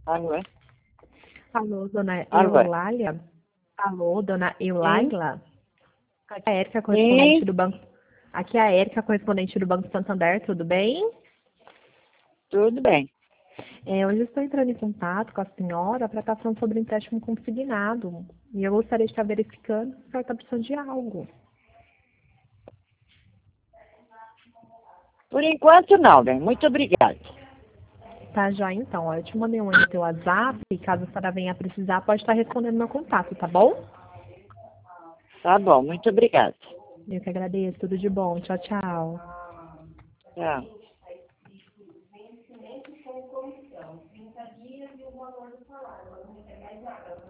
Alô? Alô, dona Alô? Eulália? Alô, dona Sim? Eulália? Aqui é a Érica, correspondente Sim? do Banco. Aqui é a Érica, correspondente do Banco Santander, tudo bem? Tudo bem. Hoje eu estou entrando em contato com a senhora para estar falando sobre empréstimo consignado. E eu gostaria de estar verificando se a senhora está precisando de algo. Por enquanto não, bem. Muito obrigada. Tá, já então. Ó, eu te mandei um no teu WhatsApp, e caso a senhora venha precisar, pode estar respondendo meu contato, tá bom? Tá bom, muito obrigada. Eu que agradeço, tudo de bom. Tchau, tchau. Tchau.